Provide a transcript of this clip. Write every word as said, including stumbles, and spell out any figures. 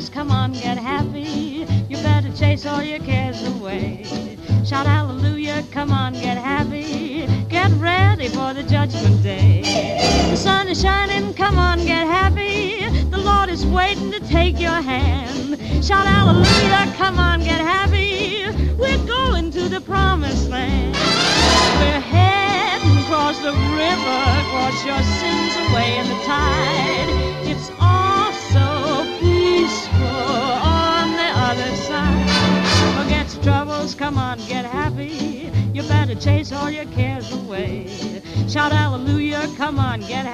troubles, come on, get happy. You better chase all your cares away. Shout hallelujah, come on, get happy. Get ready for the judgment day. The sun is shining, come on, get happy. The Lord is waiting to take your hand. Shout hallelujah, come on, get happy. We're going to the promised land. We're heading across the river, wash your sins away in the tide. It's all so peaceful on the other side. Forget your troubles, come on, get happy. You better chase all your cares away. Shout hallelujah, come on, get happy.